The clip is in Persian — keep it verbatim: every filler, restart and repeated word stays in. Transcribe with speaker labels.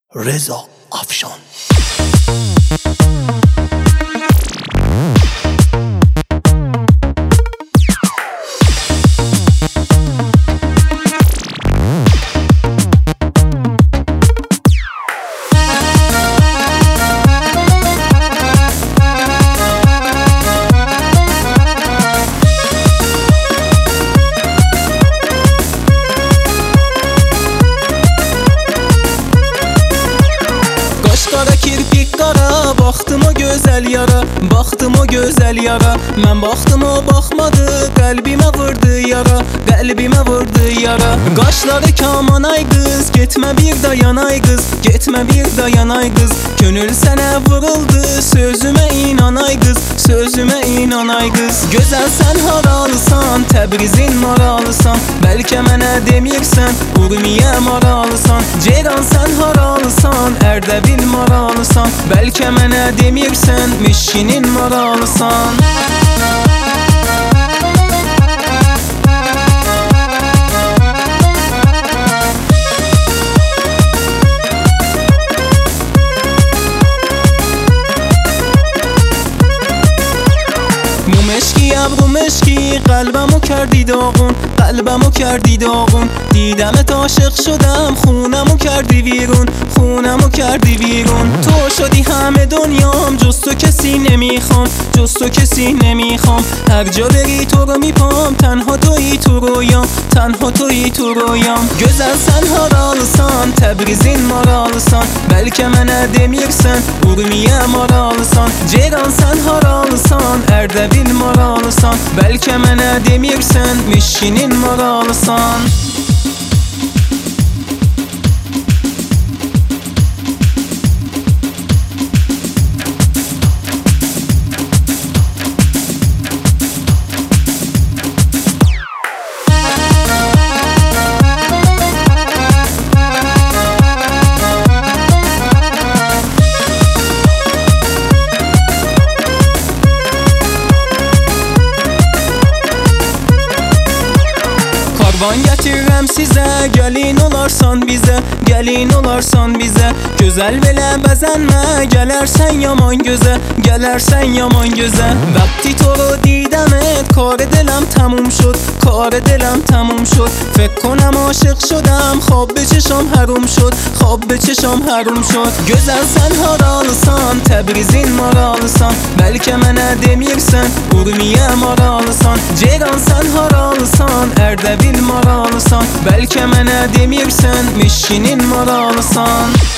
Speaker 1: رضا افشان.
Speaker 2: Qara kirpik qara, baxtım o gözəl yara, baxtım o gözəl yara. Mən baxtım o baxmadı, qəlbimə vurdu yara, qəlbimə vurdu yara. Qaşları kaman ay qız, getmə bir dayan ay qız, getmə bir dayan ay qız. Könül sənə vuruldu, sözümə inan ay qız, sözümə inan ay qız. Gözəl sən haralısan, Təbrizin maralısan, bəlkə mənə demirsən, Urmiyə maralısan. Ceyran sən haralısan, Ərdəbil maralısan, bəlkə mənə demirsən, Mişinin maralısan. مشکی ابرو مشکی قلبمو کردی داغون، قلبمو کردی داغون. دیدمت عاشق شدم، خونمو کردی ویرون، خونمو کردی ویرون. تو شدی همه دنیام، جز تو کسی نمیخوام، جز تو کسی نمیخوام. هر جا بری تو رو میپام، تنها تویی تو رویام، تنها تویی تو رویام. Gözəl sən haralısan, Təbrizin maralısan, bəlkə mənə demirsən, Urmiyə maralısan. Ceyran sən haralısan, Ərdəbil maralısan, bəlkə mənə demirsən, Mişinin maralısan. Karvan gətirirəm sizə, gəlin olarsan bizə, gəlin olarsan bizə. Gözəl belə bəzənmə, gələrsən yaman gözə, gələrsən yaman gözə. وقتی تو رو دیدمت کار دلم تموم شد، کار دلم تموم شد. فکر کنم عاشق شدم، خواب به چشام حروم شد، خواب به چشام حروم شد. Gözəl sən haralısan, Təbrizin maralısan, bəlkə mənə demirsən, Urmiyə maralısan. Ceyran sən haralısan, Ərdəbil maralısan, bəlkə mənə demirsən, Mişinin maralısan.